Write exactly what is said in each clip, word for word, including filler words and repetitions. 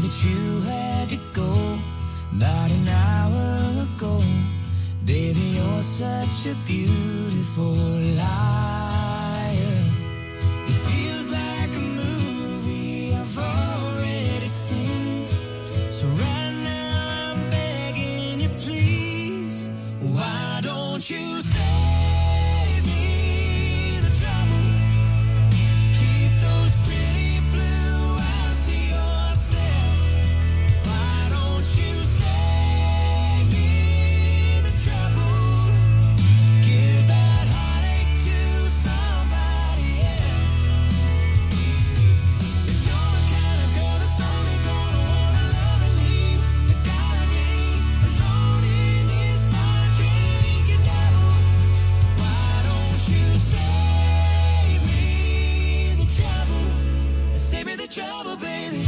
that you had to go about an hour ago. Baby, you're such a beautiful liar. It feels like a movie I've already seen. So right now I'm begging you, please, why don't you save me the trouble? Keep those pretty blue eyes to yourself. Why don't you save me the trouble? Give that heartache to somebody else. If you're the kind of girl that's only gonna wanna love and leave a guy like me alone in this bar drinking devil, why don't you save me the trouble? Save me the trouble, baby.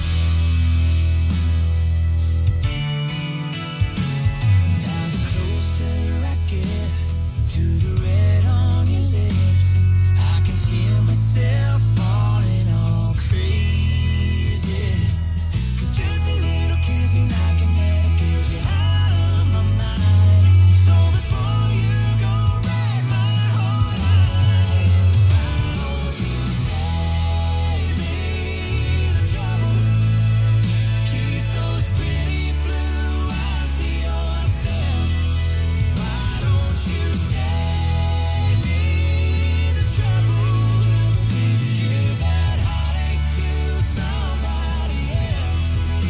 Now the closer I get to the red on your lips, I can feel myself falling all crazy. 'Cause just a little kiss and I can never get you out of my mind. So before you go write my whole life, why don't you save me the trouble? Keep those pretty blue eyes to yourself. Why don't you save me the trouble? Give that heartache to somebody else.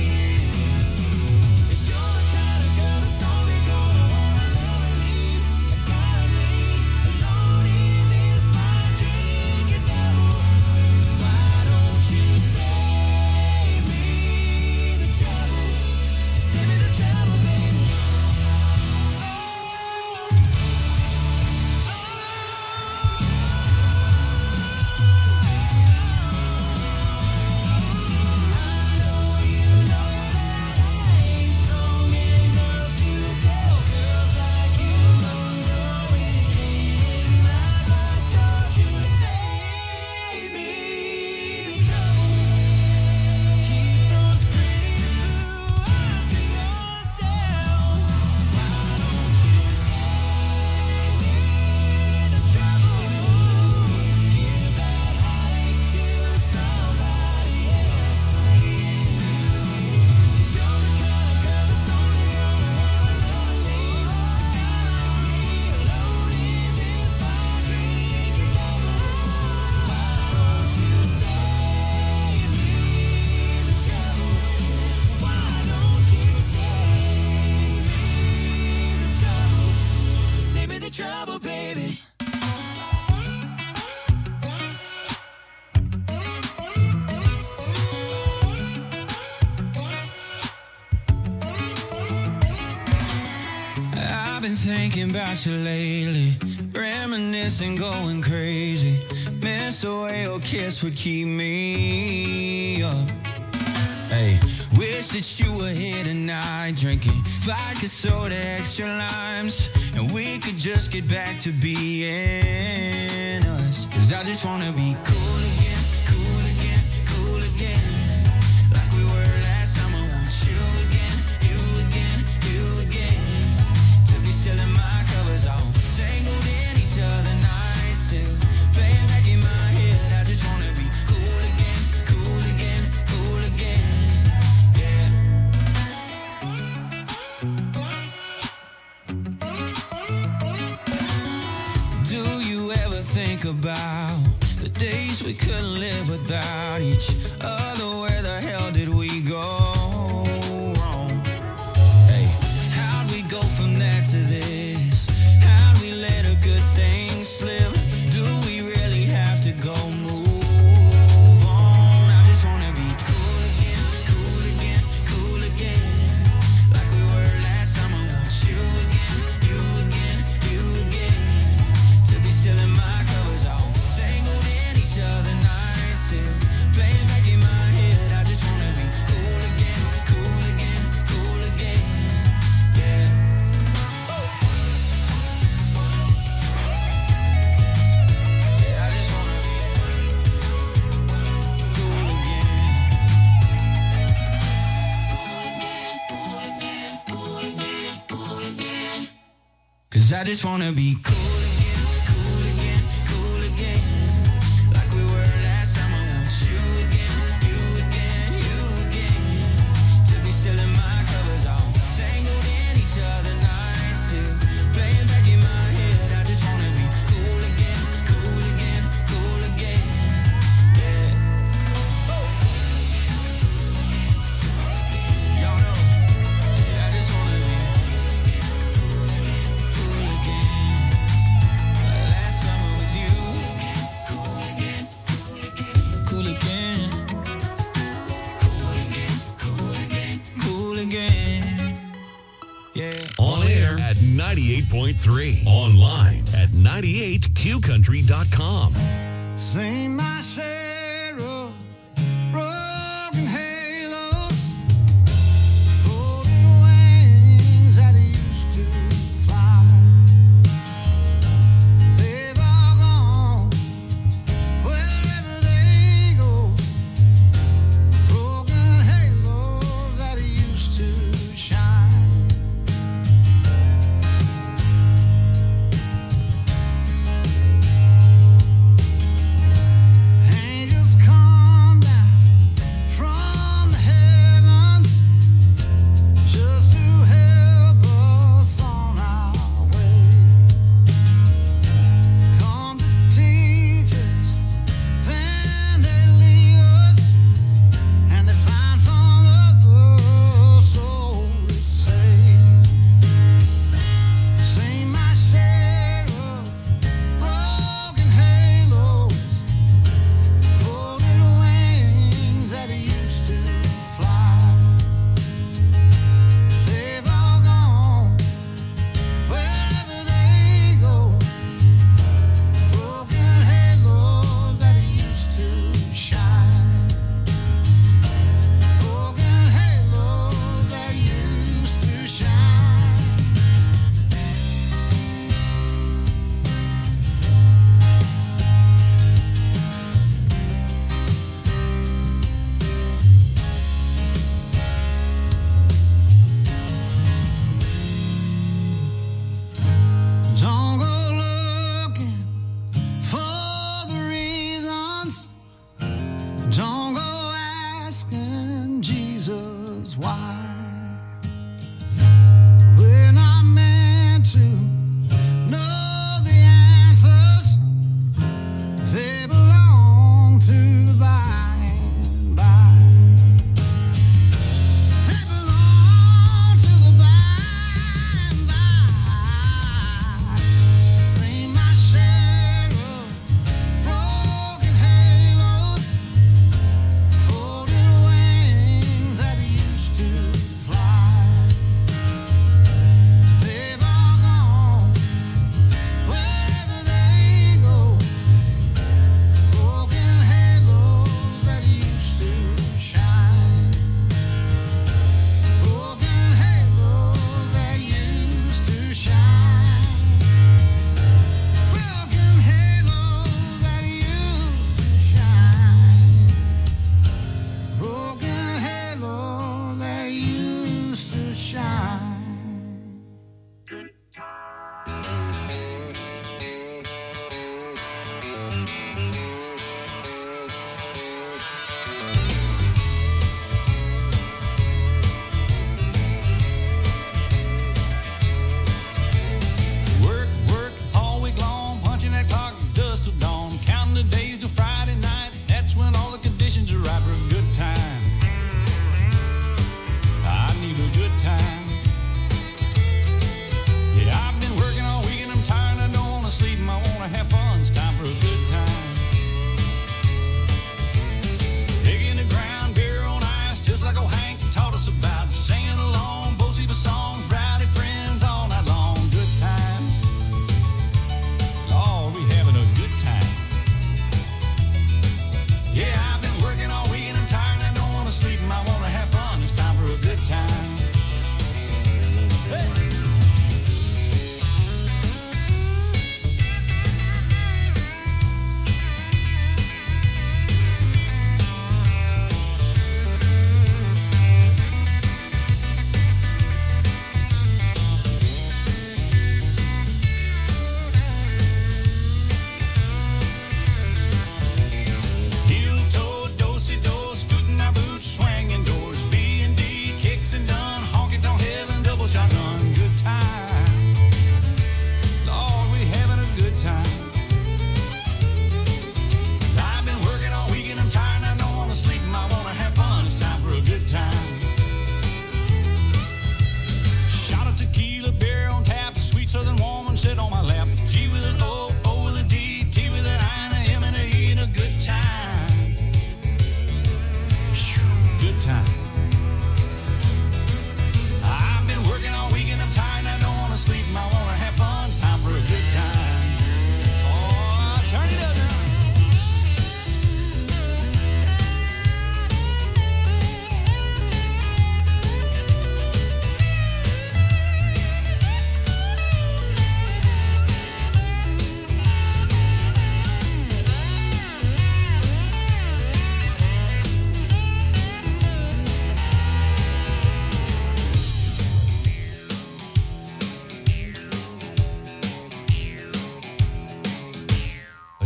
If you're the kind of girl that's only gonna wanna love and leave a guy like me alone in this bar drinking devil, why don't you save me the trouble? Save me the trouble, baby. Save me the trouble, baby. I've been thinking about you lately, reminiscing, going crazy. Miss the way your kiss would keep me up. Hey, wish that you were here tonight, drinking vodka soda, extra limes, and we could just get back to being us. 'Cause I just wanna be cool again, cool again, cool again, like we were last time. I want you again, you again, you again, to be still in my covers, all tangled in each other nights, still playing back in my head. I just wanna be cool again, cool again, cool again, yeah. Do you ever think about the days we couldn't live without each other? Where the hell did we go wrong? Hey, how'd we go from that to this? How'd we let a good thing slip? Do we really have to go move on? I just wanna be cool again, cool again, cool again, like we were last time. I want you again, you again, you again, to be still in my covers, all tangled in each other nights, still playing back in my head. I just wanna be cool again. I just wanna be cool again, cool again, cool again. Like we were last time, I want you again, you again, you again. To be still in my covers, all tangled in each other nights too. Playing back in my head, I just wanna be cool again, cool again, cool again. Yeah. Y'all know, yeah, I just wanna be cool again. Last summer was you. Cool again, cool again, cool again, cool again, cool again. Yeah. On air at ninety-eight point three. Online at ninety-eight q country dot com. Sing my share of broken halos, floating wings that used to fly. They've all gone wherever they go. Broken halos that used to shine. Angels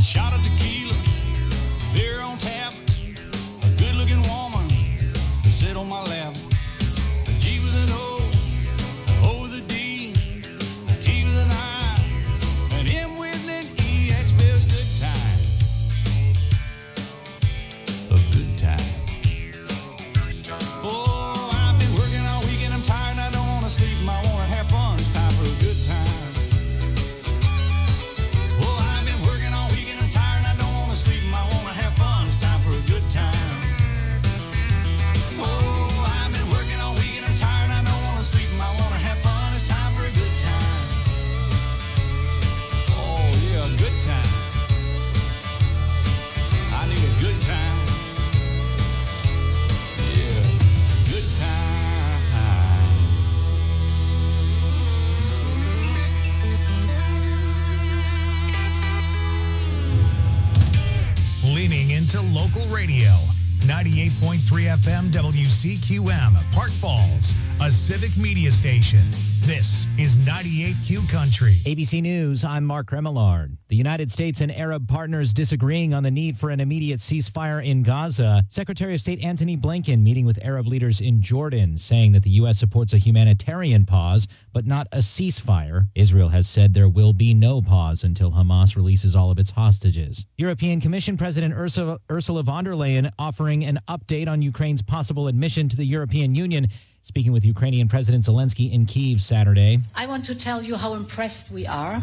shot of tequila, beer on tap, a good-looking woman to sit on my lap. A G with an O, an O with a D, a T with an I, an M with an E. That spells good time. A good time. Oh, I've been working all weekend. I'm tired and I don't want to sleep. I want to have fun. It's time for a good time. Oh, I've been working all weekend. I'm tired and I don't want to sleep. I want to have fun. It's time for a good time. Oh, I've been working all weekend. I'm tired and I don't want to sleep. I want to have fun. It's time for a good time. Oh, yeah, a good time. I need a good time. Yeah, good time. Leaning into local radio. ninety-eight point three F M W C Q M, Park Falls, a civic media station. This is ninety-eight Q Country. A B C News, I'm Mark Remillard. The United States and Arab partners disagreeing on the need for an immediate ceasefire in Gaza. Secretary of State Antony Blinken meeting with Arab leaders in Jordan, saying that the U S supports a humanitarian pause, but not a ceasefire. Israel has said there will be no pause until Hamas releases all of its hostages. European Commission President Ursula, Ursula von der Leyen offering an update on Ukraine's possible admission to the European Union, speaking with Ukrainian President Zelensky in Kyiv Saturday. I want to tell you how impressed we are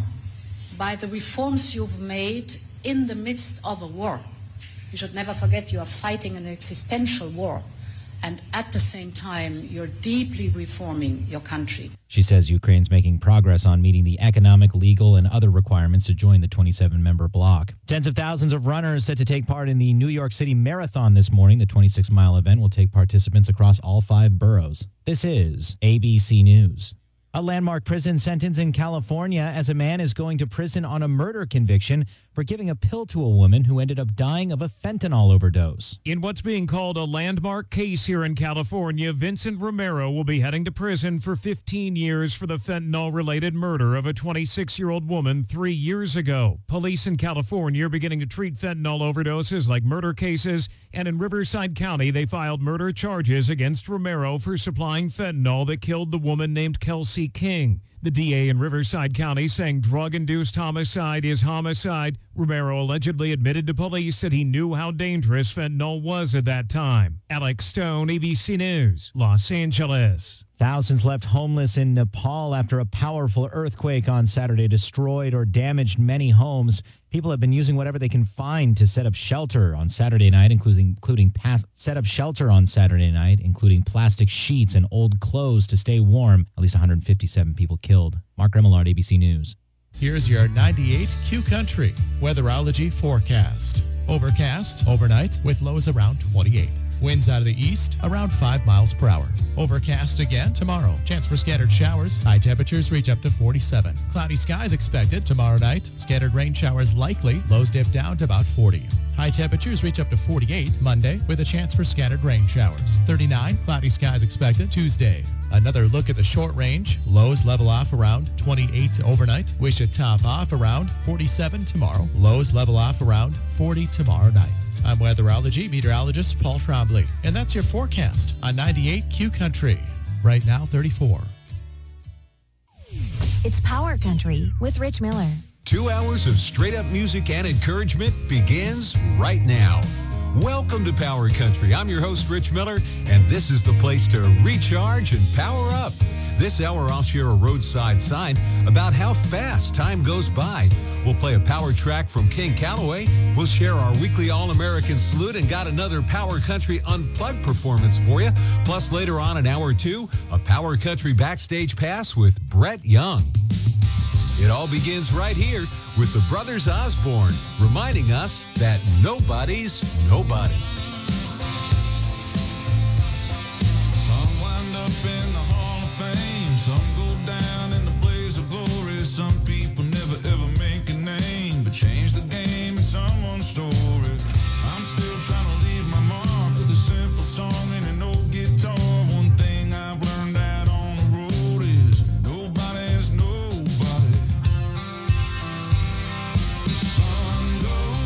by the reforms you've made in the midst of a war. You should never forget you are fighting an existential war, and at the same time, you're deeply reforming your country. She says Ukraine's making progress on meeting the economic, legal, and other requirements to join the twenty-seven member bloc. Tens of thousands of runners set to take part in the New York City Marathon this morning. The twenty-six mile event will take participants across all five boroughs. This is A B C News. A landmark prison sentence in California as a man is going to prison on a murder conviction for giving a pill to a woman who ended up dying of a fentanyl overdose. In what's being called a landmark case here in California, Vincent Romero will be heading to prison for fifteen years for the fentanyl-related murder of a twenty-six-year-old woman three years ago. Police in California are beginning to treat fentanyl overdoses like murder cases, and in Riverside County, they filed murder charges against Romero for supplying fentanyl that killed the woman named Kelsey King. The D A in Riverside County saying drug-induced homicide is homicide. Romero allegedly admitted to police that he knew how dangerous fentanyl was at that time. Alex Stone, A B C News, Los Angeles. Thousands left homeless in Nepal after a powerful earthquake on Saturday destroyed or damaged many homes. People have been using whatever they can find to set up shelter on Saturday night, including including pas- set up shelter on Saturday night, including plastic sheets and old clothes to stay warm. At least one hundred fifty-seven people killed. Mark Remillard, A B C News. Here's your ninety-eight Q Country weatherology forecast. Overcast overnight with lows around twenty-eight. Winds out of the east around five miles per hour. Overcast again tomorrow. Chance for scattered showers. High temperatures reach up to forty-seven. Cloudy skies expected tomorrow night. Scattered rain showers likely. Lows dip down to about forty. High temperatures reach up to forty-eight Monday with a chance for scattered rain showers. thirty-nine, cloudy skies expected Tuesday. Another look at the short range. Lows level off around twenty-eight overnight. We should top off around forty-seven tomorrow. Lows level off around forty tomorrow night. I'm weatherology meteorologist Paul Trombley, and that's your forecast on ninety-eight Q Country. Right now, thirty-four. It's Power Country with Rich Miller. Two hours of straight-up music and encouragement begins right now. Welcome to Power Country. I'm your host, Rich Miller, and this is the place to recharge and power up. This hour, I'll share a roadside sign about how fast time goes by. We'll play a power track from King Calloway. We'll share our weekly All-American Salute and got another Power Country Unplugged performance for you. Plus, later on in hour two, a Power Country Backstage Pass with Brett Young. It all begins right here with the Brothers Osborne, reminding us that nobody's nobody. Some wind up in the Hall of Fame, some go down in the blaze of glory. Some people never ever make a name, but change the game in someone's story. I'm still trying to leave my mark with a simple song and an old guitar. One thing I've learned out on the road is nobody is nobody. The sun goes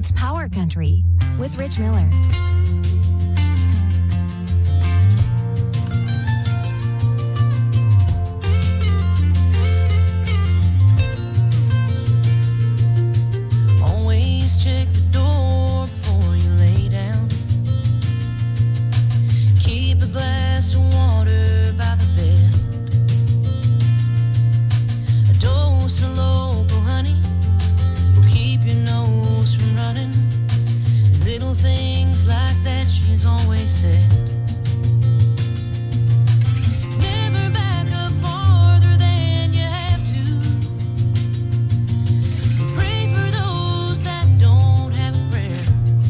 It's Power Country with Rich Miller. Always check the door before you lay down. Keep a glass of water by the bed. A dose of local honey will keep your nose from running. Little things like that she's always said. Never back up farther than you have to. Pray for those that don't have a prayer.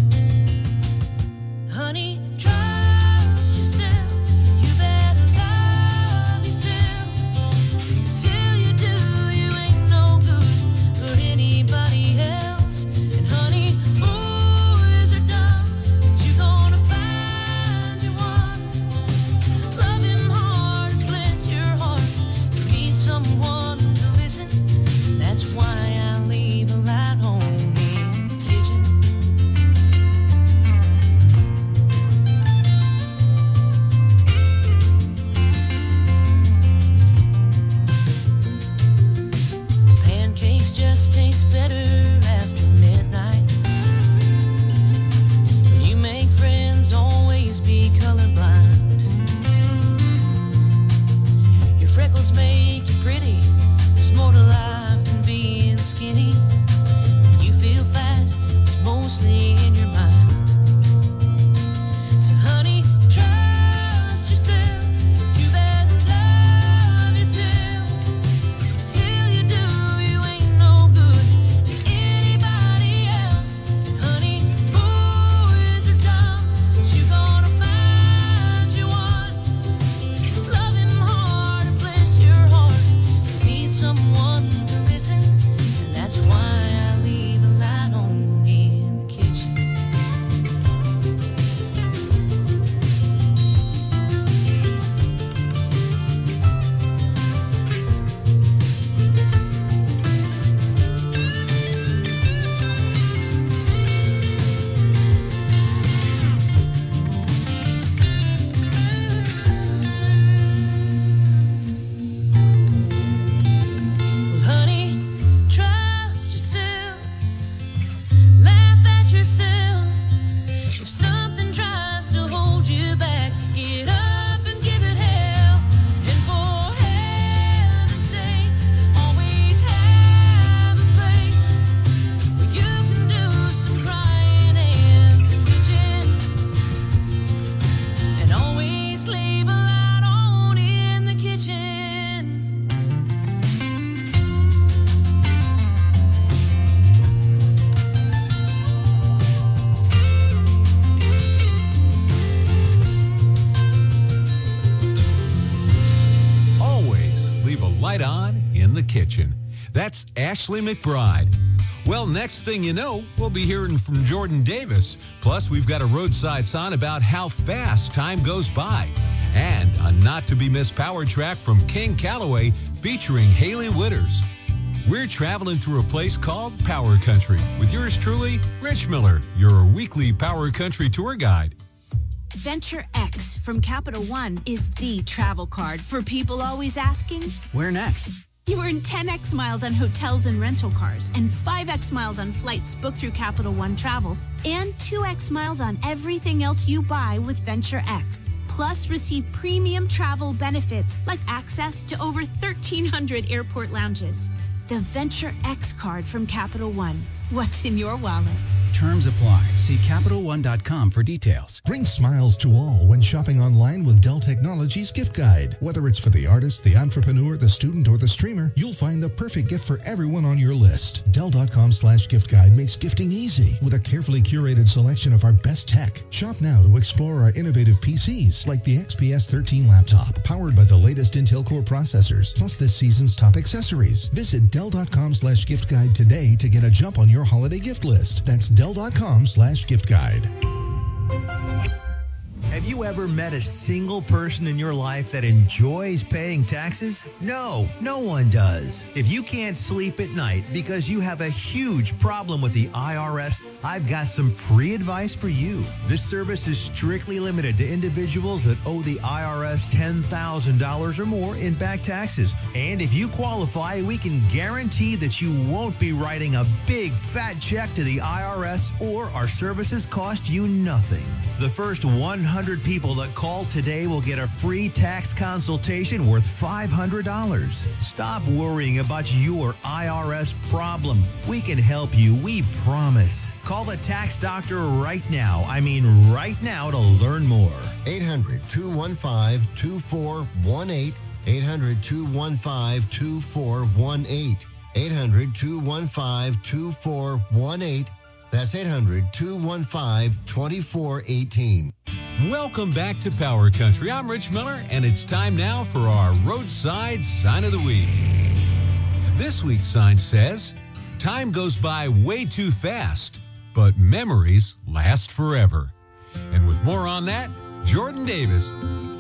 Honey, trust yourself. You better love yourself. 'Cause till you do, you ain't no good for anybody else. And honey, boys are dumb, but you gonna find you one. Love him hard, bless your heart. You need someone to listen. That's why I leave a light on in the kitchen. Pancakes just taste better after midnight. When you make friends, always be colorblind. Your freckles make you pretty. There's more to life than being skinny. When you feel fat, it's mostly in your mind. So honey, trust yourself. You better love yourself. 'Cause till you do, you ain't no good to anybody else. Honey, boys are dumb, but you gonna find you one. Love him hard and bless your heart. You need someone to listen, and that's why I leave a light on in the kitchen. Well, honey, trust yourself. Laugh at yourself. If something tries to hold you back, get up and give it hell. And for heaven's sake, always have a place where you can do some crying and some bitching. And always leave a light on in the kitchen. Always leave a light on in the kitchen. That's Ashley McBride. Well, next thing you know, we'll be hearing from Jordan Davis. Plus, we've got a roadside song about how fast time goes by. And a not-to-be-missed power track from King Calloway featuring Haley Witters. We're traveling through a place called Power Country with yours truly, Rich Miller, your weekly Power Country tour guide. Venture X from Capital One is the travel card for people always asking, Where next? you earn ten x miles on hotels and rental cars and five x miles on flights booked through Capital One Travel and two x miles on everything else you buy with Venture X. Plus, receive premium travel benefits like access to over thirteen hundred airport lounges. The Venture X card from Capital One. What's in your wallet? Terms apply. See Capital One dot com for details. Bring smiles to all when shopping online with Dell Technologies Gift Guide. Whether it's for the artist, the entrepreneur, the student, or the streamer, you'll find the perfect gift for everyone on your list. Dell.com slash gift guide makes gifting easy with a carefully curated selection of our best tech. Shop now to explore our innovative P Cs like the X P S thirteen laptop, powered by the latest Intel Core processors, plus this season's top accessories. Visit Dell.com slash gift guide today to get a jump on your holiday gift list. That's Dell.com slash gift guide. Have Have you ever met a single person in your life that enjoys paying taxes? No, no one does. If you can't sleep at night because you have a huge problem with the I R S, I've got some free advice for you. This service is strictly limited to individuals that owe the I R S ten thousand dollars or more in back taxes. And if you qualify, we can guarantee that you won't be writing a big fat check to the I R S, or our services cost you nothing. The first one hundred people that call today will get a free tax consultation worth five hundred dollars. Stop worrying about your I R S problem. We can help you, we promise. Call the tax doctor right now. I mean right now to learn more. eight hundred, two one five, two four one eight. eight hundred, two one five, two four one eight. eight hundred, two one five, two four one eight. That's eight hundred, two one five, two four one eight. Welcome back to Power Country. I'm Rich Miller, and it's time now for our Roadside Sign of the Week. This week's sign says, time goes by way too fast, but memories last forever. And with more on that, Jordan Davis.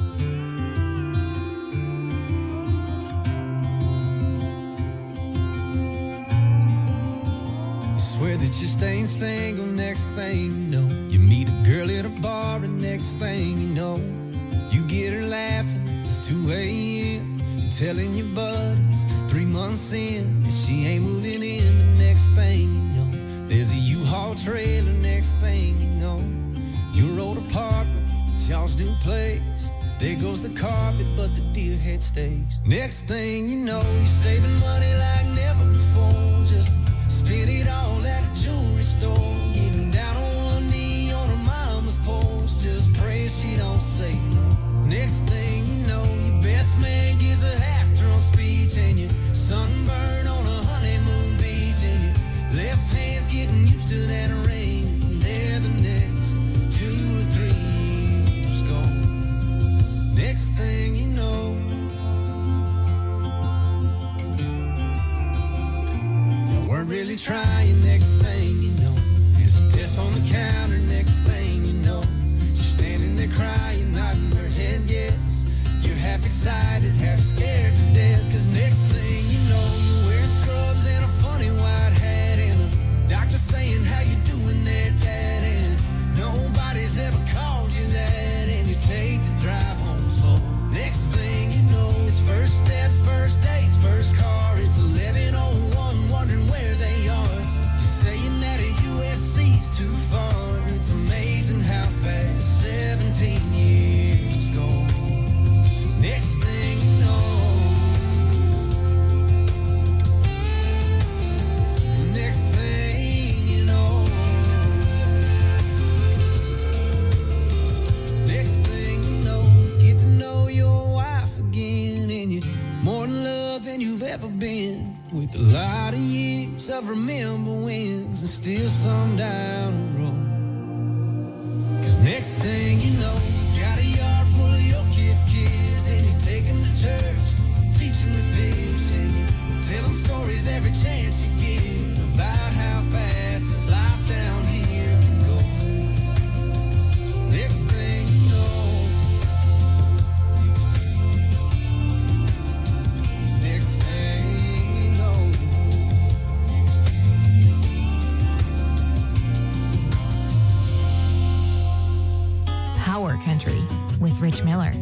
Swear that you're staying single, next thing you know, you meet a girl at a bar, and next thing you know, you get her laughing. It's two a.m. You're telling your buddies three months in and she ain't moving in. But next thing you know, there's a U-Haul trailer. Next thing you know, your old apartment, it's y'all's new place. There goes the carpet, but the deer head stays. Next thing you know, you're saving money like never before, just spend it all at a jewelry store. Getting down on one knee on her mama's porch, just pray she don't say no. Next thing you know, your best man gives a half-drunk speech, and you're sunburned on a honeymoon beach, and your left hand's getting used to that ring. And there the next two or three years gone. Next thing you know, weren't really trying. Next thing you know, there's a test on the counter. Next thing you know, she's standing there crying, nodding her head yes. You're half excited, half scared to death, cause next thing you know, you're wearing scrubs and a funny white hat, and the doctor saying how you doing there, Dad, and nobody's ever called you that, and you take the drive home slow. Next thing you know, it's first steps, first dates, first car. It's eleven oh one, wondering where they are. You're saying that a U S C's too far. It's amazing how fast seventeen years go. Next thing you know, next thing you know, next thing you know, you get to know your wife again, and you're more in love than you've ever been, with a lot of years of remember wins and still some down the road. Cause next thing you know, you got a yard full of your kids' kids, and you take them to church, teach them to fish, and you tell them stories every chance you get about how fast this life down here can go. Next thing you know, next thing you know, Power Country with Rich Miller.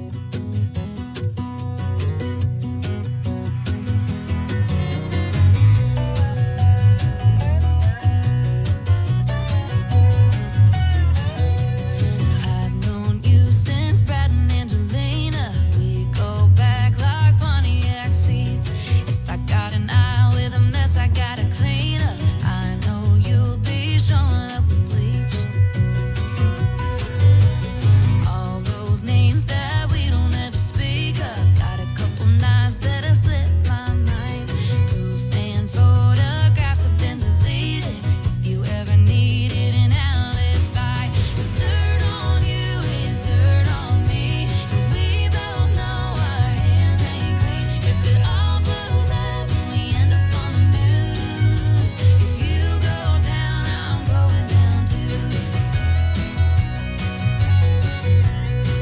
I've known you since Brad and Angelina. We go back like Pontiac seats. If I got an eye with a mess, I gotta clean up. I know you'll be showing up with bleach. All those names that we don't ever speak of. Got a couple nights that have slipped my mind. Proof and photographs have been deleted. If you ever needed an alibi, 'cause dirt on you is dirt on me. And we both know our hands ain't clean. If it all blows up and we end up on the news, if you go down, I'm going down too.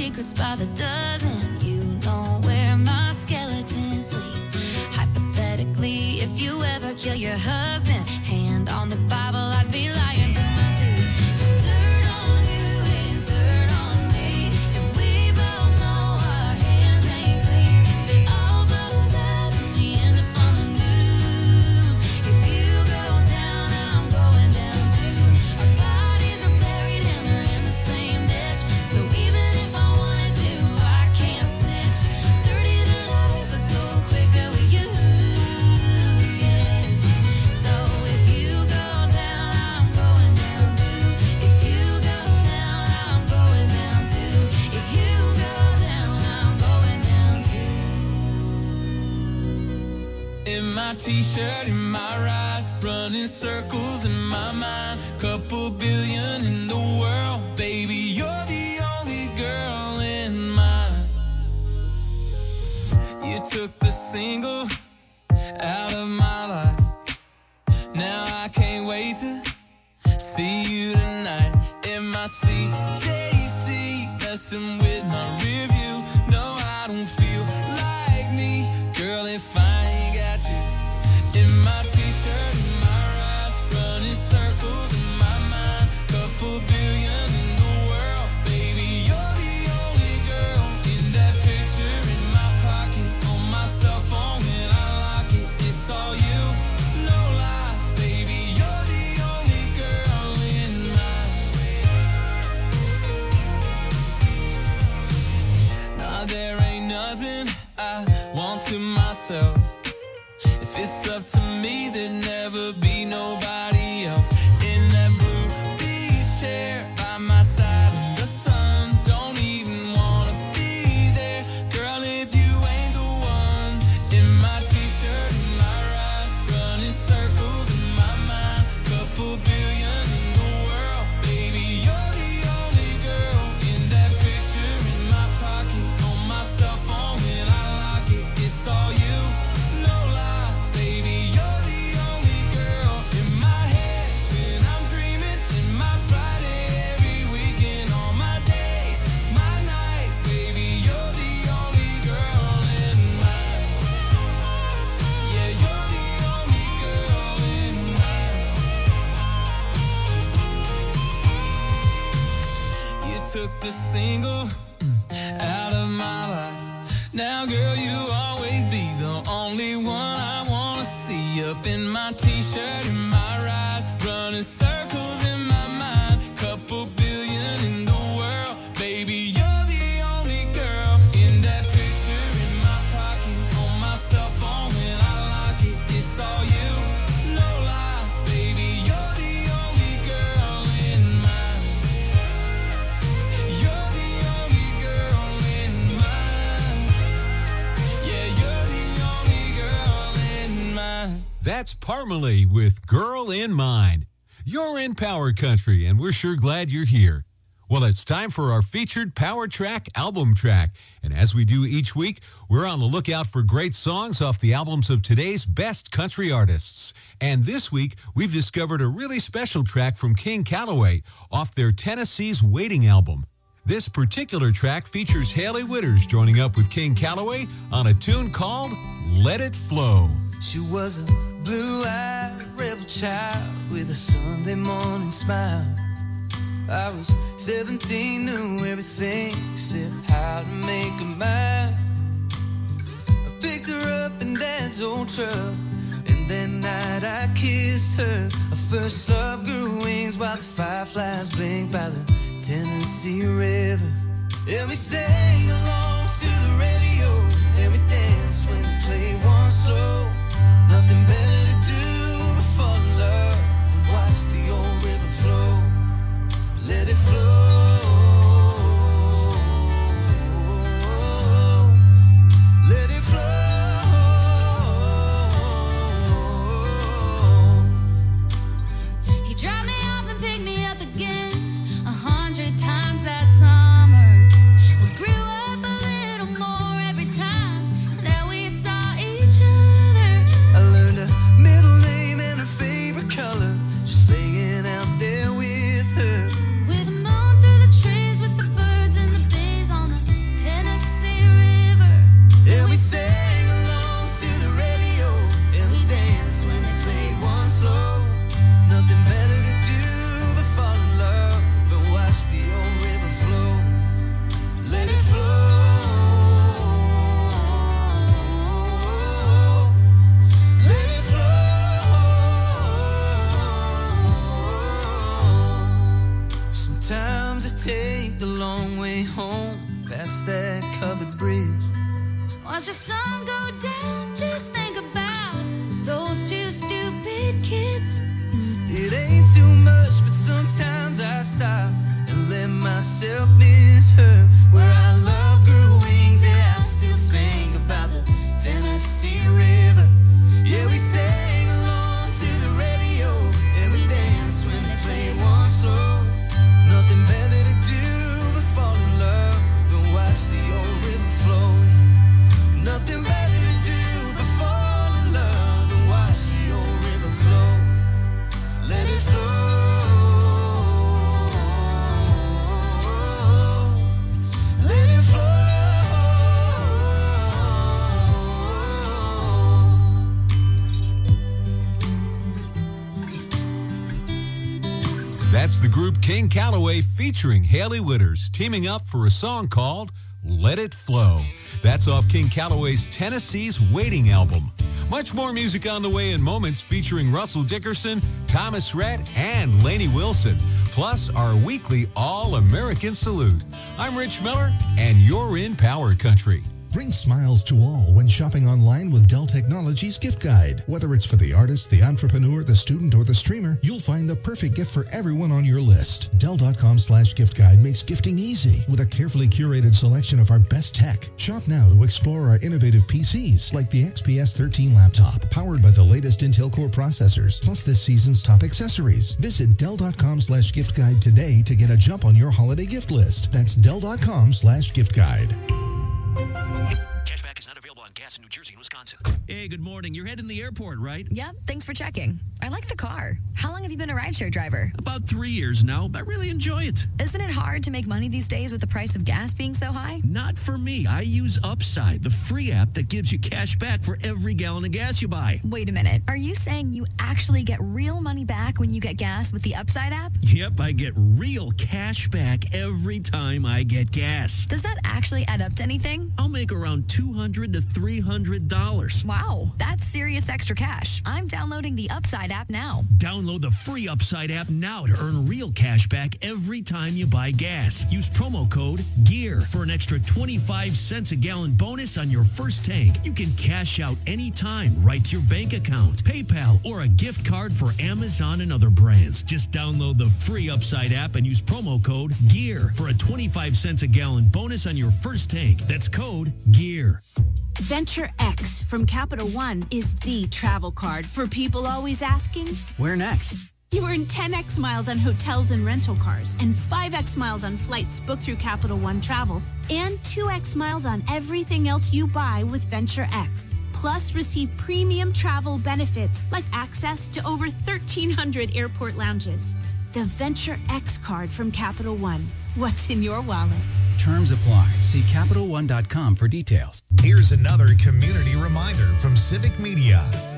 secrets by the dozen. You know where my skeletons sleep. Hypothetically, if you ever kill your husband, hand on the Bible, I'd be lying through my teeth. 'Cause dirt on you is dirt on me, and we both know our hands ain't clean. If it all blows up and we end up on the news, if you go down, I'm going down too. Our bodies are buried and they're in the same ditch, so even if I wanted to, I can't snitch. thirty to life would go quicker with you, yeah. So if you go down, I'm going down too. If you go down, I'm going down too. If you go down, I'm going down too. In my t-shirt, in my ride, running circles in my mind. Couple billion in the world, baby, you're the only girl in mine. You took the single out of my life. Now I can't wait to see you tonight. In my C J C, messing with my rear view. No, I don't feel like me, girl, if I ain't got you. In my t-shirt, in my ride, running circles in my mind. Couple billion in the world, baby, you're the only girl. In that picture in my pocket, on my cell phone when I lock it, it's all you, no lie, baby, you're the only girl in mine. Nah, there ain't nothing I want to myself. If it's up to me, there'd never be nobody else. In that blue beach chair by my side in the sun, don't even wanna be there, girl, if you ain't the one. In my t-shirt, in my ride, running circles in my mind. Couple billion in the world, baby, you're the only girl. In that picture in my pocket, on my cell phone when I lock it, it's all you, no lie, baby, you're the only girl. In my head when I'm dreaming, in my Friday every weekend, all my days, my nights, baby, you're the only girl in mine. Yeah, you're the only girl in mine. You took the single mm, out of my life. Now, girl, you always be the only one I wanna see. Up in my t-shirt, in my ride, running circles in my mind. Couple billion in the world, baby, you're the only girl. In that picture in my pocket, on my cell phone when I lock it, it's all you, no lie, baby, you're the only girl in mine. You're the only girl in mine. Yeah, you're the only girl in mine. That's Parmalee with Girl in Mind. You're in Power Country, and we're sure glad you're here. Well, it's time for our featured Power Track album track. And as we do each week, we're on the lookout for great songs off the albums of today's best country artists. And this week, we've discovered a really special track from King Calloway off their Tennessee's Waiting album. This particular track features Haley Witters joining up with King Calloway on a tune called Let It Flow. She was a blue-eyed rebel child with a Sunday morning smile. I was seventeen, knew everything except how to make her mine. I picked her up in Dad's old truck, and that night I kissed her. Our first love grew wings while the fireflies blinked by the Tennessee River. And we sang along to the radio, and we danced when the play one slow. Nothing better to do but fall in love and watch the old river flow. Let it flow. Let it flow. He dropped me off and picked me up again a hundred times that summer. We grew up a little more every time that we saw each other. sometimes I take the long way home, past that covered bridge. Watch the sun go down, just think about those two stupid kids. It ain't too much, but sometimes I stop and let myself miss her. Where our love grew wings, yeah, I still think about the Tennessee River. Yeah, we sang along to the radio, and we danced when they played one slow. Nothing better to do but fall in love and watch the old river flow. Nothing better to do but fall in love and watch the old river flow. Let it flow. Let it flow. That's the group King Calloway featuring Haley Witters, teaming up for a song called Let It Flow. That's off King Calloway's Tennessee's Waiting album. Much more music on the way in moments, featuring Russell Dickerson, Thomas Rhett, and Lainey Wilson. Plus, our weekly All-American Salute. I'm Rich Miller, and you're in Power Country. Bring smiles to all when shopping online with Dell Technologies Gift Guide. Whether it's for the artist, the entrepreneur, the student, or the streamer, you'll find the perfect gift for everyone on your list. Dell.com slash gift guide makes gifting easy with a carefully curated selection of our best tech. Shop now to explore our innovative P Cs like the X P S thirteen laptop, powered by the latest Intel Core processors, plus this season's top accessories. Visit Dell.com slash gift guide today to get a jump on your holiday gift list. That's Dell.com slash gift guide. Cashback is not available on gas in New Jersey and Wisconsin. Hey, good morning. You're heading to the airport, right? Yep, thanks for checking. I like the car. How long have you been a rideshare driver? About three years now. I really enjoy it. Isn't it hard to make money these days with the price of gas being so high? Not for me. I use Upside, the free app that gives you cash back for every gallon of gas you buy. Wait a minute. Are you saying you actually get real money back when you get gas with the Upside app? Yep, I get real cash back every time I get gas. Does that actually add up to anything? I'll make around two hundred to three hundred dollars. Wow, that's serious extra cash. I'm downloading the Upside app now. Download the free Upside app now to earn real cash back every time you buy gas. Use promo code GEAR for an extra twenty-five cents a gallon bonus on your first tank. You can cash out anytime right to your bank account, PayPal, or a gift card for Amazon and other brands. Just download the free Upside app and use promo code GEAR for a twenty-five cents a gallon bonus on your first tank. That's code GEAR. Venture X from Capital One is the travel card for people always asking, Where next? You earn ten x miles on hotels and rental cars and five x miles on flights booked through Capital One Travel and two x miles on everything else you buy with Venture X. Plus, receive premium travel benefits like access to over thirteen hundred airport lounges. The Venture X card from Capital One. What's in your wallet? Terms apply. See Capital One dot com for details. Here's another community reminder from Civic Media.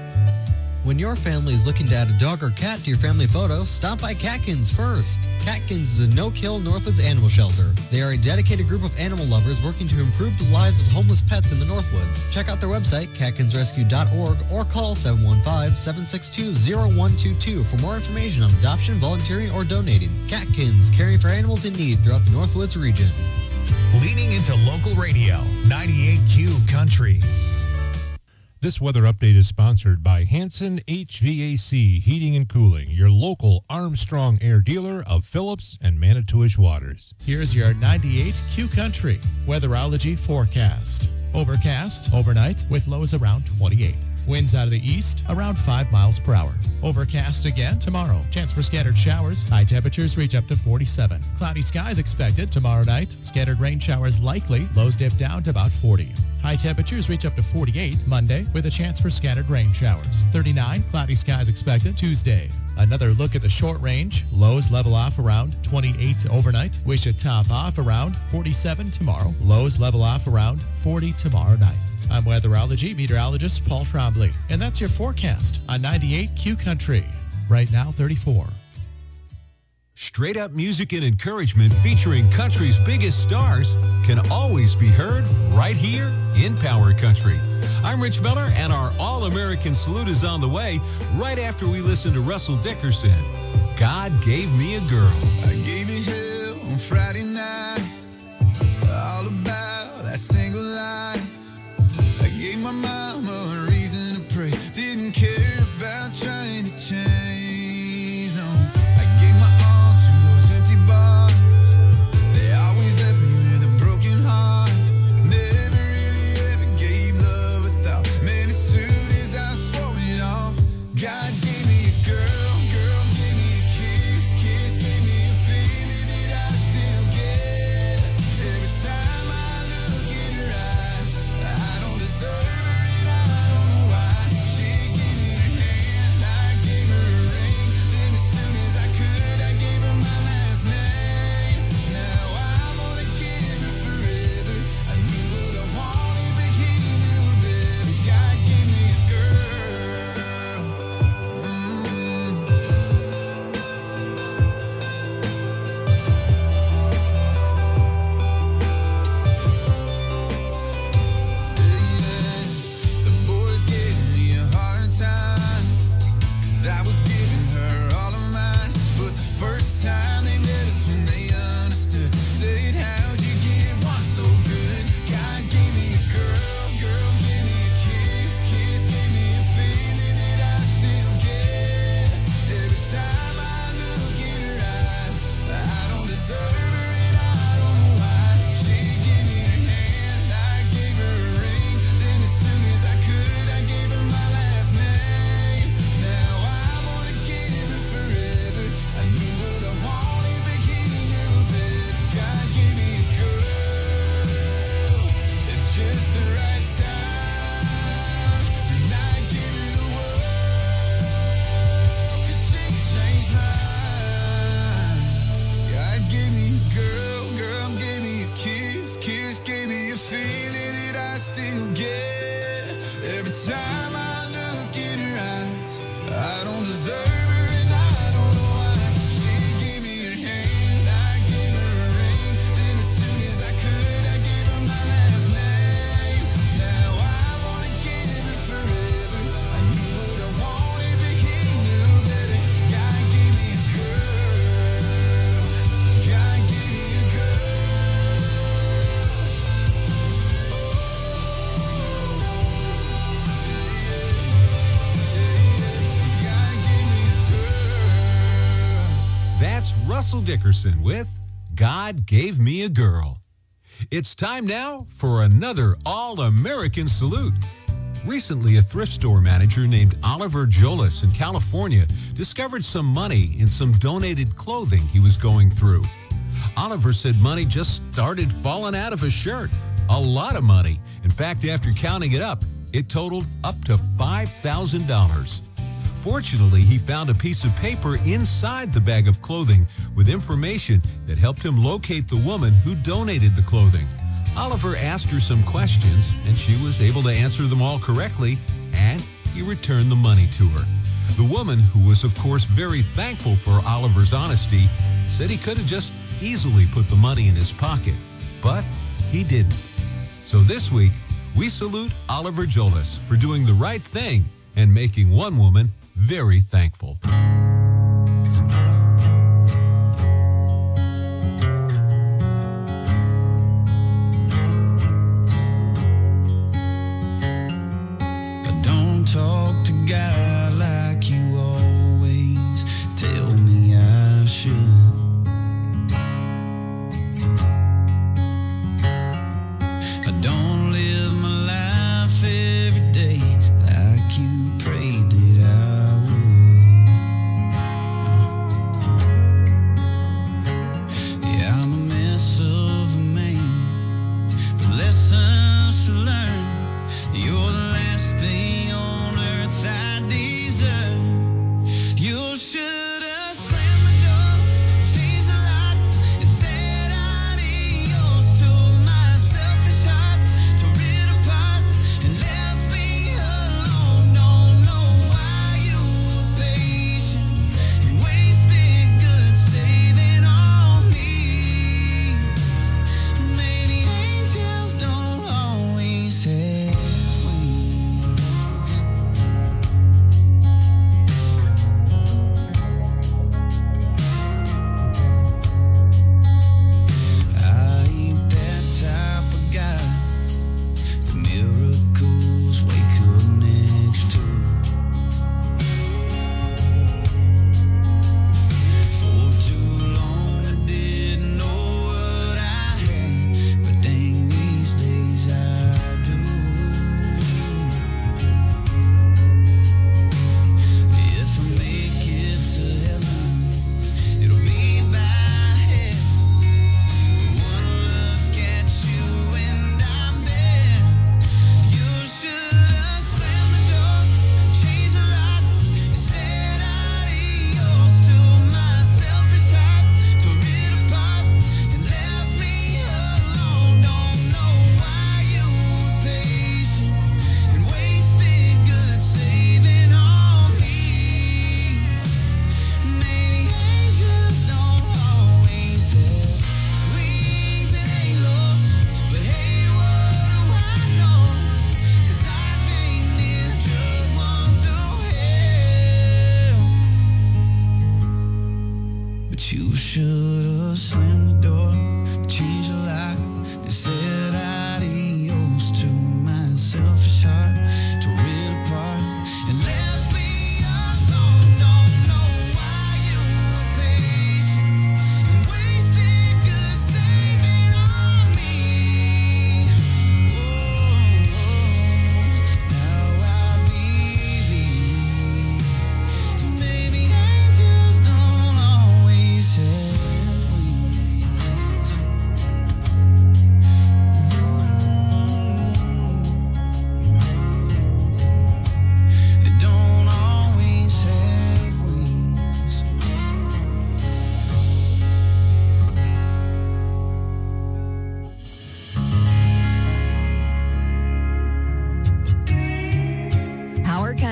When your family is looking to add a dog or cat to your family photo, stop by Catkins first. Catkins is a no-kill Northwoods animal shelter. They are a dedicated group of animal lovers working to improve the lives of homeless pets in the Northwoods. Check out their website, catkins rescue dot org, or call seven one five, seven six two, zero one two two for more information on adoption, volunteering, or donating. Catkins, caring for animals in need throughout the Northwoods region. Leaning into local radio, ninety-eight Q Country. This weather update is sponsored by Hanson H V A C Heating and Cooling, your local Armstrong Air dealer of Phillips and Manitowish Waters. Here's your ninety-eight Q Country weatherology forecast. Overcast overnight with lows around twenty-eight. Winds out of the east around five miles per hour. Overcast again tomorrow. Chance for scattered showers. High temperatures reach up to forty-seven. Cloudy skies expected tomorrow night. Scattered rain showers likely. Lows dip down to about forty. High temperatures reach up to forty-eight Monday with a chance for scattered rain showers. thirty-nine. Cloudy skies expected Tuesday. Another look at the short range. Lows level off around twenty-eight overnight. We should top off around forty-seven tomorrow. Lows level off around forty tomorrow night. I'm weatherology meteorologist Paul Trombley, and that's your forecast on ninety-eight Q Country. Right now, thirty-four. Straight up music and encouragement featuring country's biggest stars can always be heard right here in Power Country. I'm Rich Miller, and our All-American Salute is on the way right after we listen to Russell Dickerson. God Gave Me a Girl. I gave you hell on Friday night, all about that single life. I gave my mama a reason to pray, didn't care about trying to change, no. I gave my all to those empty bars, they always left me with a broken heart. Never really ever gave love a thought, man, as soon as I swore it off. God gave me a girl, girl gave me a kiss, kiss gave me a feeling that I still get. Every time I look in her eyes, I don't deserve her and I don't know why. She gave me her hand, I gave her a ring, then as soon as I could, I gave her my last name. Now I'm gonna give her forever. I knew what I wanted, but he knew better. God gave me a girl. Mm. The boys gave me a hard time, 'cause I was giving her all of mine. But the first time they met us when they understood, said, how'd you give one so good? God gave me a girl, girl gave me a kiss, kiss gave me a feeling that I still get. Every time I look in her eyes, I don't deserve her and I don't know why. She gave me her hand, I gave her a ring, then as soon as I could, I gave her my last name. Now I'm gonna give her forever. I knew what I wanted, but he knew better. God gave me a girl at just the right time, and I give her the world, 'cause she changed mine. God gave me a girl, girl gave me a kiss, kiss gave me a feeling that I still get. Every time I look in her eyes, I don't deserve her and I don't know why. She gave me her hand, I gave her a ring, then as soon as I could, I gave her my last name. Now I wanna give her forever. I knew what I wanted, but he knew better. God gave me a girl. God gave me a girl. God gave me a girl. That's Russell Dickerson with God Gave Me a Girl. It's time now for another All-American Salute. Recently, a thrift store manager named Oliver Jolis in California discovered some money in some donated clothing he was going through. Oliver said money just started falling out of his shirt. A lot of money. In fact, after counting it up, it totaled up to five thousand dollars. Fortunately, he found a piece of paper inside the bag of clothing with information that helped him locate the woman who donated the clothing. Oliver asked her some questions, and she was able to answer them all correctly, and he returned the money to her. The woman, who was of course very thankful for Oliver's honesty, said he could have just easily put the money in his pocket, but he didn't. So this week, we salute Oliver Jolis for doing the right thing and making one woman very thankful. I don't talk to God like you always tell me I should. I don't live my life every day like you prayed that I would.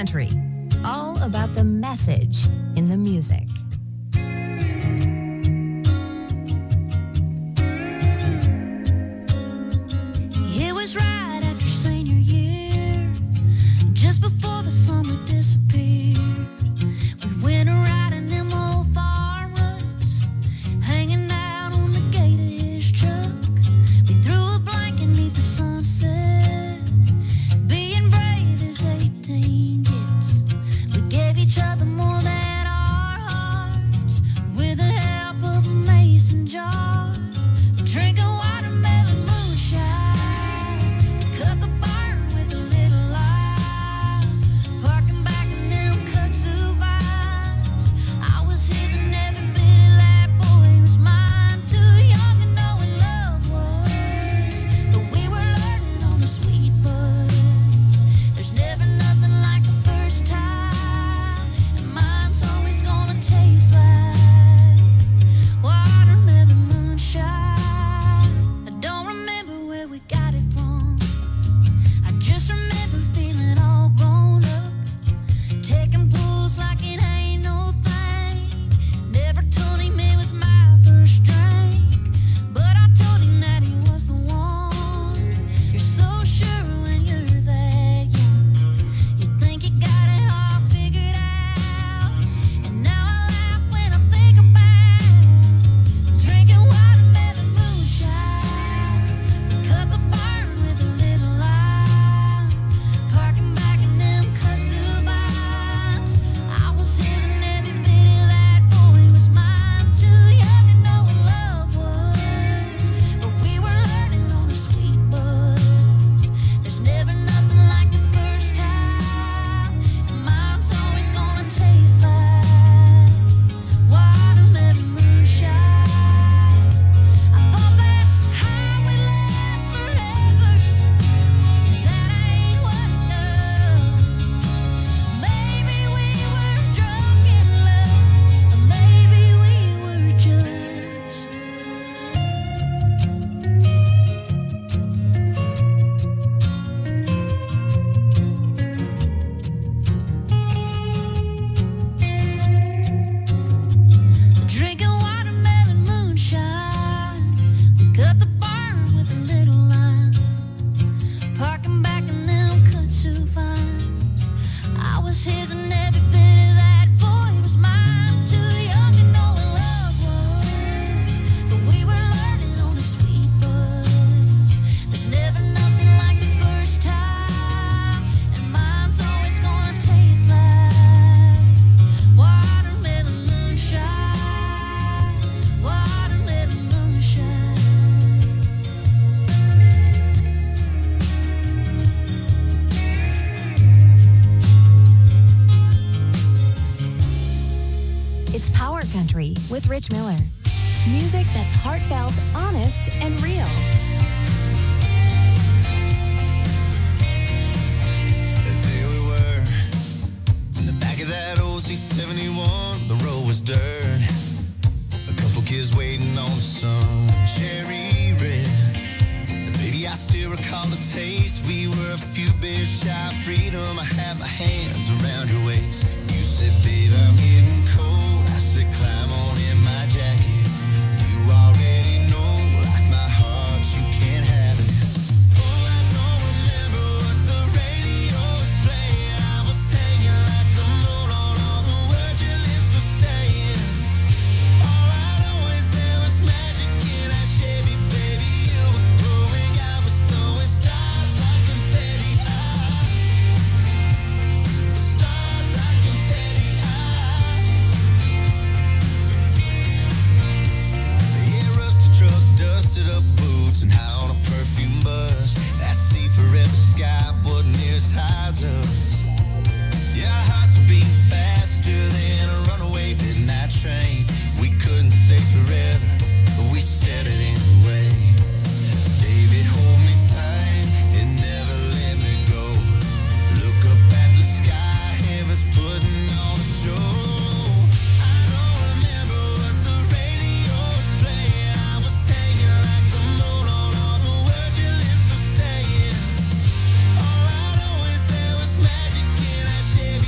Country. All about the message in the music. It was right after senior year, just before the summer disappeared. We went around in them old farm ruts, hanging out on the gate of his truck. We threw a blanket neath the sunset, being brave as eighteen gets. We gave each other more than our hearts, with the help of a mason jar. Drinking watermelon moonshine, cut the barn with a little light, parking back in them kudzu vines. I was his and every bit of that boy was mine. Too young to know what love was, but we were learning on the sweet buzz. There's never nothing like the first time, and mine's always gonna taste like watermelon moonshine. I don't remember where we got it from, I just remember feeling all grown up, taking pulls like it ain't no thing. Never told him it was my first drink, but I told him that he was the one. You're so sure when you're that young, you think you got it all figured out. And now I laugh when I think about drinking watermelon moonshine. We cut the barn with a little light, parking back in them kudzu vines. I was his and every bit of that boy was mine. Too young to know what love was, but we were learning on a sweet buzz. There's never nothing like the first time, and mine's always gonna taste like watermelon moonshine. I thought that high would last forever, that ain't what it does. Maybe we were drunk in love, or maybe we were just drinking watermelon moonshine. We cut the barn with a little line, parking back in them kudzu vines. I was his and every bit of that boy was mine. Too young to know what love was, but we were learning on a sweet buzz. There's never nothing like the first time, and mine's always gonna taste like watermelon moonshine. Watermelon moonshine. It's Power Country with Rich Miller. Music that's heartfelt, honest, and real. There we were, in the back of that old C seventy-one, the road was dirt. A couple kids waiting on the sun, cherry red. And baby, I still recall the taste. We were a few beers shy of freedom. I had my hands around your waist. You said, babe, I'm getting cold. I said, climb on in my jacket. You already know, like my heart, you can't have it. Oh, I don't remember what the radio was playing. I was hanging like the moon on all the words your lips were saying. All I know is there was magic in that Chevy, baby. You were glowing, I was throwing stars like confetti. Stars like confetti. Yeah, rusty truck, dusted up boots, and high on a perfume buzz. That sea forever sky wasn't near as high as us. Yeah, our hearts were beating faster than a runaway midnight train. We couldn't say forever, but we said it anyway. Baby, hold me tight and never let me go. Look up at the sky, heaven's putting on a show. I don't remember what the radio was playing. I was hanging like the moon on all the words your lips were saying. All I know is there was magic in that Chevy.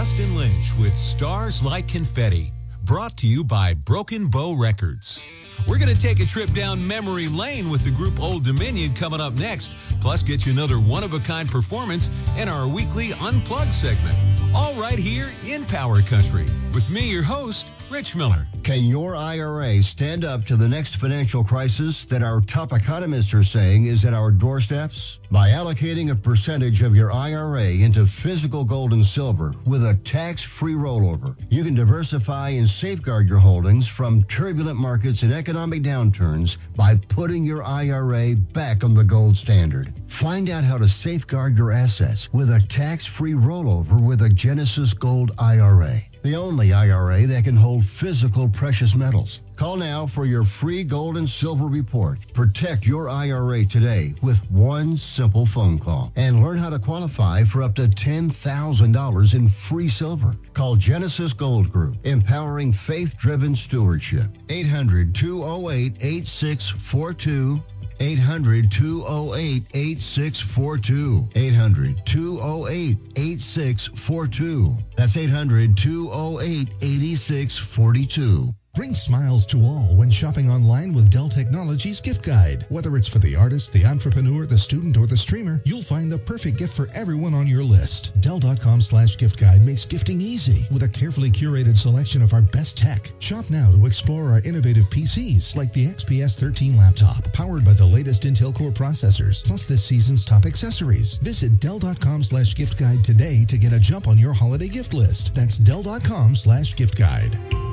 Justin Lynch with Stars Like Confetti, brought to you by Broken Bow Records. We're going to take a trip down memory lane with the group Old Dominion coming up next, plus get you another one-of-a-kind performance in our weekly Unplugged segment. All right here in Power Country with me, your host, Rich Miller. Can your I R A stand up to the next financial crisis that our top economists are saying is at our doorsteps? By allocating a percentage of your I R A into physical gold and silver with a tax-free rollover, you can diversify and safeguard your holdings from turbulent markets and economic downturns by putting your I R A back on the gold standard. Find out how to safeguard your assets with a tax-free rollover with a Genesis Gold I R A. The only I R A that can hold physical precious metals. Call now for your free gold and silver report. Protect your I R A today with one simple phone call and learn how to qualify for up to ten thousand dollars in free silver. Call Genesis Gold Group, empowering faith-driven stewardship. eight hundred, two oh eight, eight six four two. eight hundred, two oh eight, eight six four two. eight hundred, two oh eight, eight six four two. That's eight hundred, two oh eight, eight six four two. Bring smiles to all when shopping online with Dell Technologies Gift Guide. Whether it's for the artist, the entrepreneur, the student, or the streamer, you'll find the perfect gift for everyone on your list. Dell.com slash gift guide makes gifting easy with a carefully curated selection of our best tech. Shop now to explore our innovative P Cs like the X P S thirteen laptop, powered by the latest Intel Core processors, plus this season's top accessories. Visit Dell.com slash gift guide today to get a jump on your holiday gift list. That's Dell.com slash gift guide.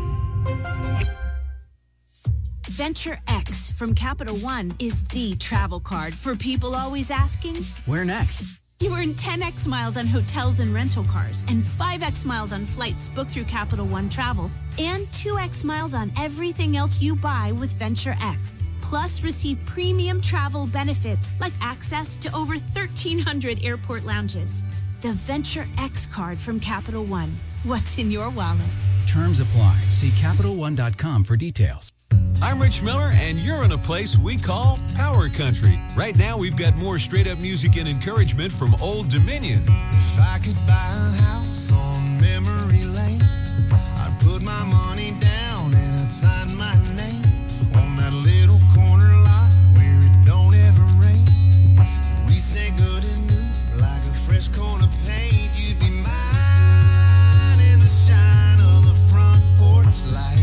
Venture X from Capital One is the travel card for people always asking, Where next? You earn ten x miles on hotels and rental cars and five x miles on flights booked through Capital One Travel and two x miles on everything else you buy with Venture X. Plus, receive premium travel benefits like access to over thirteen hundred airport lounges. The Venture X card from Capital One. What's in your wallet? Terms apply. See Capital One dot com for details. I'm Rich Miller, and you're in a place we call Power Country. Right now, we've got more straight-up music and encouragement from Old Dominion. If I could buy a house on memory lane, I'd put my money down and I'd sign my name on that little corner lot where it don't ever rain. And we'd stay good as new, like a fresh coat of paint. You'd be mine in the shine of the front porch light.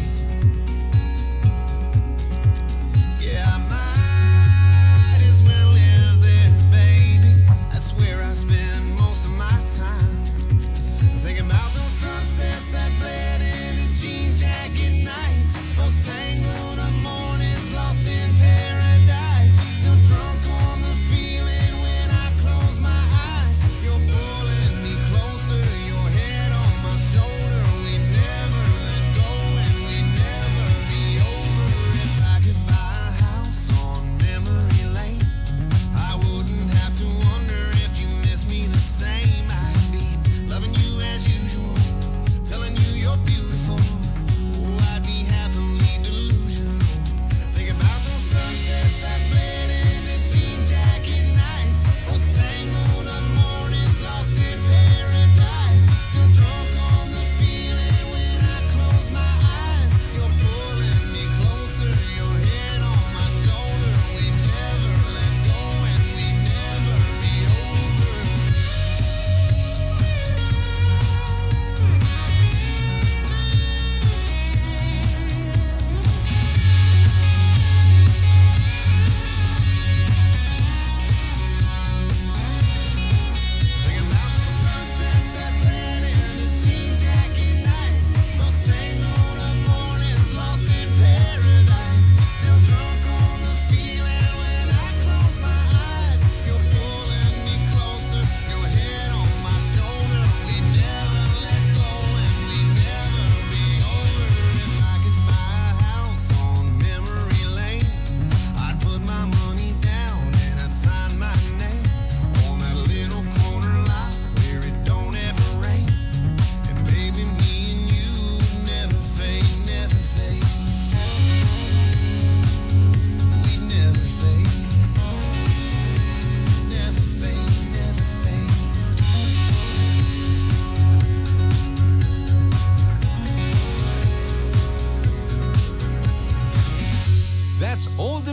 Yeah, I might as well live there, baby. That's where I spend most of my time.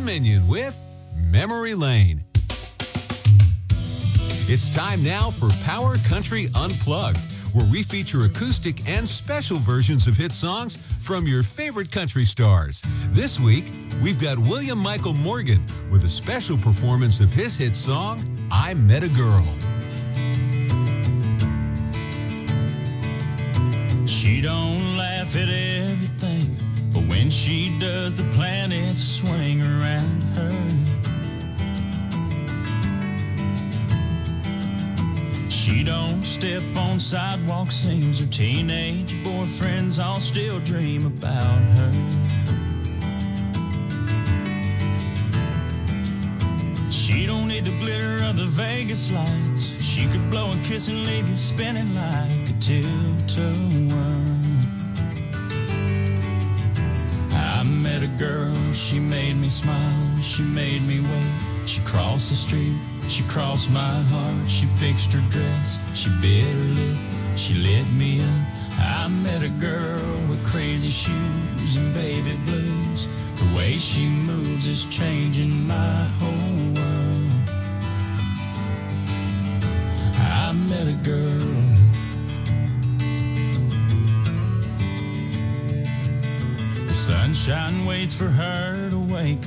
Dominion with Memory Lane. It's time now for Power Country Unplugged, where we feature acoustic and special versions of hit songs from your favorite country stars. This week, we've got William Michael Morgan with a special performance of his hit song, I Met a Girl. She don't laugh at everything, but when she does, the planets swing around her. She don't step on sidewalks, seems her teenage boyfriends all still dream about her. She don't need the glitter of the Vegas lights. She could blow a kiss and leave you spinning like a tilt-a-whirl. I met a girl, she made me smile, she made me wait. She crossed the street, she crossed my heart, she fixed her dress, she bit her lip, she lit me up. I met a girl with crazy shoes and baby blues. The way she moves is changing my whole world. I met a girl. The sunshine waits for her to wake